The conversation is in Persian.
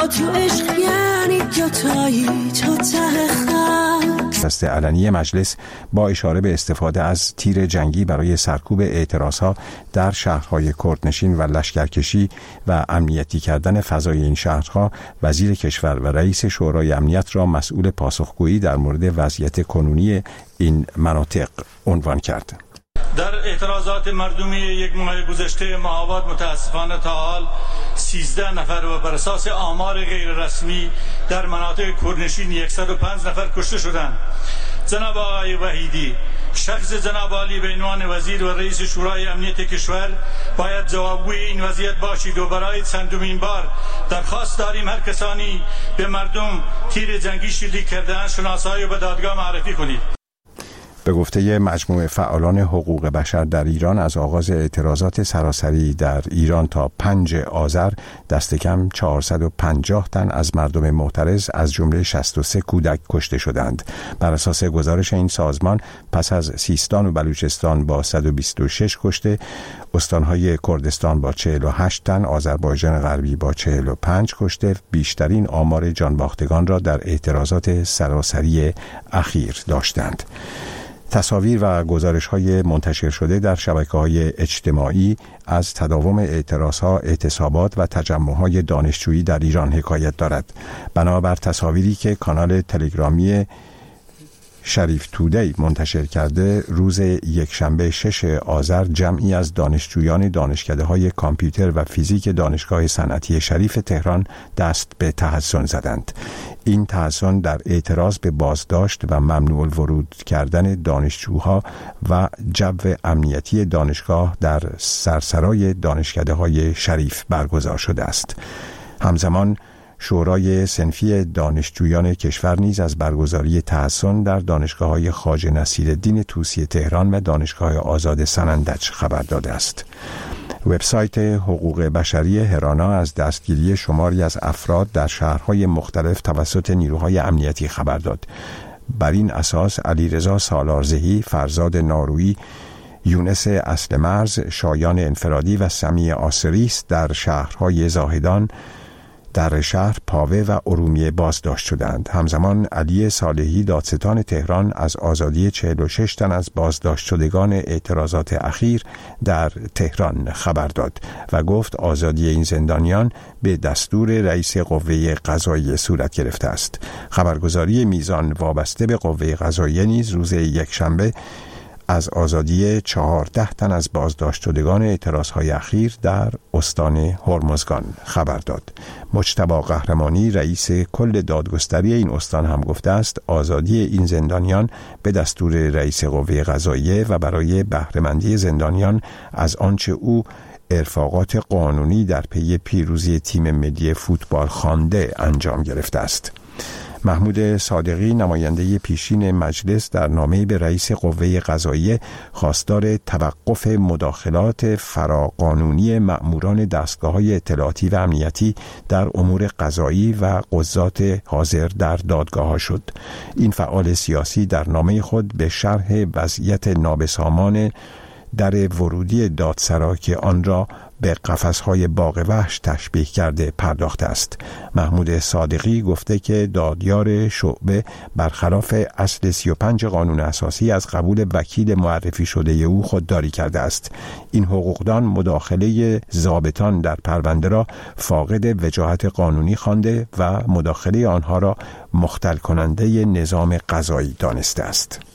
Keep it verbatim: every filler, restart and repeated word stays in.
تو عشق یعنی دوتایی تا ته خط. دست علنی مجلس با اشاره به استفاده از تیر جنگی برای سرکوب اعتراضها در شهرهای کردنشین و لشکرکشی و امنیتی کردن فضای این شهرها، وزیر کشور و رئیس شورای امنیت را مسئول پاسخگویی در مورد وضعیت کنونی این مناطق عنوان کرد. در اعتراضات مردمی یک ماه گذشته مه‌آباد متاسفانه تا حال سیزده نفر و بر اساس آمار غیر رسمی در مناطق کردنشین صد و پنج نفر کشته شدند. جناب آقای وحیدی، شخص جناب عالی به عنوان وزیر و رئیس شورای امنیت کشور باید جوابگوی این وضعیت باشید و برای چندمین بار درخواست داریم هر کسانی به مردم تیر جنگی شلیک کرده‌اند شناسایی و به دادگاه معرفی کنید. به گفته مجموعه فعالان حقوق بشر در ایران، از آغاز اعتراضات سراسری در ایران تا پنج آذر دست کم چهارصد و پنجاه تن از مردم معترض از جمله شصت و سه کودک کشته شدند. بر اساس گزارش این سازمان، پس از سیستان و بلوچستان با صد و بیست و شش کشته، استانهای کردستان با چهل و هشت تن، آذربایجان غربی با چهل و پنج کشته، بیشترین آمار جانباختگان را در اعتراضات سراسری اخیر داشتند. تصاویر و گزارش‌های منتشر شده در شبکه‌های اجتماعی از تداوم اعتراضها، اعتصابات و تجمع‌های دانشجویی در ایران حکایت دارد. بنابر تصاویری که کانال تلگرامی شریف تودی منتشر کرده، روز یکشنبه شش آذر جمعی از دانشجویان دانشکده‌های کامپیوتر و فیزیک دانشگاه صنعتی شریف تهران دست به تحصن زدند. این تحصن در اعتراض به بازداشت و ممنوع الورود کردن دانشجوها و جو امنیتی دانشگاه در سرسرای دانشکده‌های شریف برگزار شده است. همزمان شورای صنفی دانشجویان کشور نیز از برگزاری تحصن در دانشگاه‌های خواجه نصیرالدین طوسی تهران و دانشگاه آزاد سنندج خبر داده است. وبسایت حقوق بشری هرانا از دستگیری شماری از افراد در شهرهای مختلف توسط نیروهای امنیتی خبر داد. بر این اساس علیرضا سالارزهی، فرزاد نارویی، یونس اصل مرز، شایان انفرادی و سمیع آسریس در شهرهای زاهدان، در شهر پاوه و ارومیه بازداشت شدند. همزمان علی صالحی، دادستان تهران، از آزادی چهل و شش تن از بازداشت شدگان اعتراضات اخیر در تهران خبر داد و گفت آزادی این زندانیان به دستور رئیس قوه قضاییه صورت گرفته است. خبرگزاری میزان وابسته به قوه قضاییه نیز روز یکشنبه از آزادی چهارده تن از بازداشت شدگان اعتراضهای اخیر در استان هرمزگان خبر داد. مجتبی قهرمانی، رئیس کل دادگستری این استان، هم گفته است آزادی این زندانیان به دستور رئیس قوه قضاییه و برای بهره‌مندی زندانیان از آنچه او ارفاقات قانونی در پی پیروزی تیم ملی فوتبال خوانده انجام گرفته است. محمود صادقی، نماینده پیشین مجلس، در نامه‌ای به رئیس قوه قضاییه خواستار توقف مداخلات فراقانونی مأموران دستگاه‌های اطلاعاتی و امنیتی در امور قضایی و قضات حاضر در دادگاه‌ها شد. این فعال سیاسی در نامه خود به شرح وضعیت نابسامان در ورودی دادسرا که آن را به قفس‌های باغ وحش تشبیه کرده پرداخته است. محمود صادقی گفته که دادیار شعبه برخلاف اصل سی و پنج قانون اساسی از قبول وکیل معرفی شده او خودداری کرده است. این حقوقدان مداخله ضابطان در پرونده را فاقد وجاهت قانونی خوانده و مداخله آنها را مختل کننده نظام قضایی دانسته است.